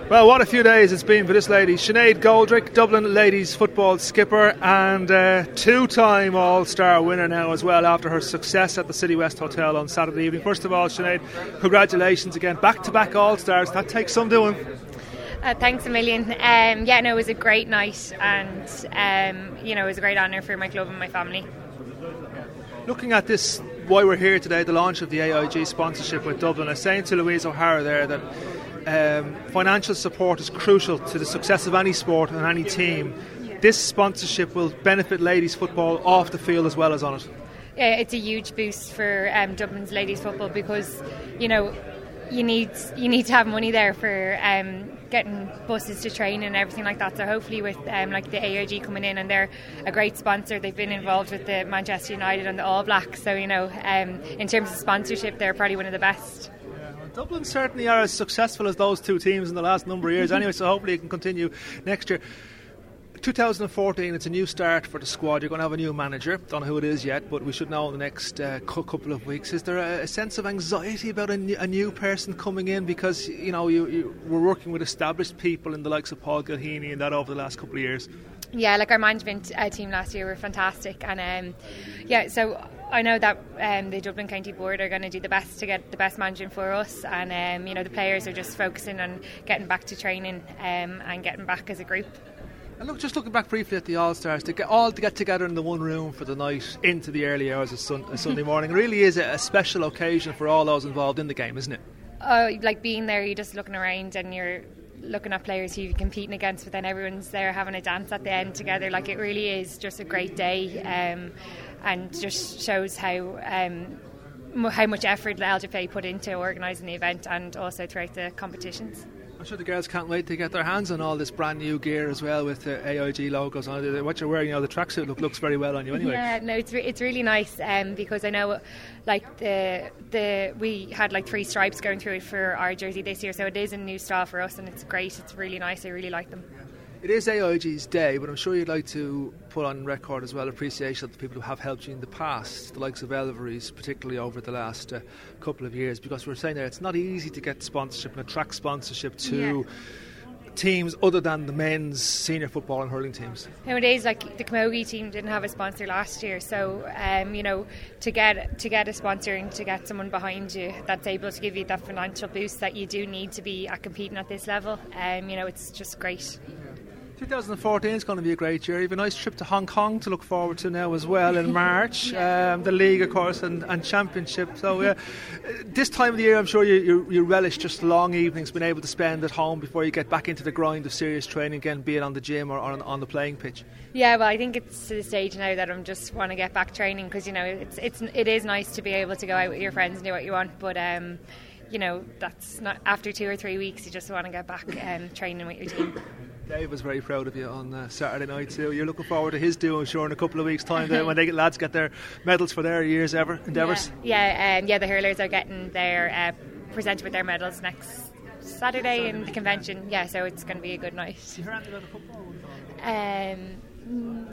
Well, what a few days it's been for this lady. Sinead Goldrick, Dublin ladies football skipper and two-time All-Star winner now as well after her success at the City West Hotel on Saturday evening. First of all, Sinead, congratulations again. Back-to-back All-Stars. That takes some doing. Thanks a million. It was a great night and, it was a great honour for my club and my family. Looking at this, why we're here today, the launch of the AIG sponsorship with Dublin, I was saying to Louise O'Hara there that financial support is crucial to the success of any sport and any team. This sponsorship will benefit ladies football off the field as well as on it. Yeah, it's a huge boost for Dublin's ladies football because you need to have money there for getting buses to train and everything like that. So hopefully with the AIG coming in, and they're a great sponsor, they've been involved with the Manchester United and the All Blacks, so in terms of sponsorship they're probably one of the best. Dublin certainly are as successful as those two teams in the last number of years anyway, so hopefully it can continue next year. 2014, it's a new start for the squad. You're going to have a new manager. Don't know who it is yet, but we should know in the next couple of weeks. Is there a sense of anxiety about a new person coming in? Because we're working with established people in the likes of Paul Gilheany and that over the last couple of years. Yeah, like our management team last year were fantastic, and so I know that the Dublin County Board are going to do the best to get the best management for us, and the players are just focusing on getting back to training and getting back as a group. And look, just looking back briefly at the All-Stars, to get together in the one room for the night into the early hours of Sunday morning really is a special occasion for all those involved in the game, isn't it? Like being there, you're just looking around and you're looking at players who you're competing against, but then everyone's there having a dance at the end together. Like, it really is just a great day, and just shows how much effort the LGFA put into organising the event and also throughout the competitions. I'm sure the girls can't wait to get their hands on all this brand new gear as well with the AIG logos on it. What you're wearing, the tracksuit looks very well on you anyway. Yeah, no, it's really nice because I know we had 3 stripes going through it for our jersey this year, so it is a new style for us and it's great. It's really nice. I really like them. It is AIG's day, but I'm sure you'd like to put on record as well appreciation of the people who have helped you in the past, the likes of Elvery's, particularly over the last couple of years, because we were saying there it's not easy to get sponsorship and attract sponsorship to teams other than the men's senior football and hurling teams. Nowadays, the Camogie team didn't have a sponsor last year, so to get a sponsor and to get someone behind you that's able to give you that financial boost that you do need to be competing at this level, it's just great. 2014 is going to be a great year. You have a nice trip to Hong Kong to look forward to now as well in March. The league, of course, and championship. So this time of the year, I'm sure you relish just long evenings, being able to spend at home before you get back into the grind of serious training again, be it on the gym or on the playing pitch. Yeah, well, I think it's to the stage now that I'm just want to get back training because it is nice to be able to go out with your friends and do what you want, but that's not after 2 or 3 weeks. You just want to get back training with your team. Dave was very proud of you on Saturday night too. You're looking forward to his due, I'm sure, in a couple of weeks' time when lads get their medals for their years' endeavours. The hurlers are getting their presented with their medals next Saturday in the convention. Yeah, so it's going to be a good night. You heard anything about the football?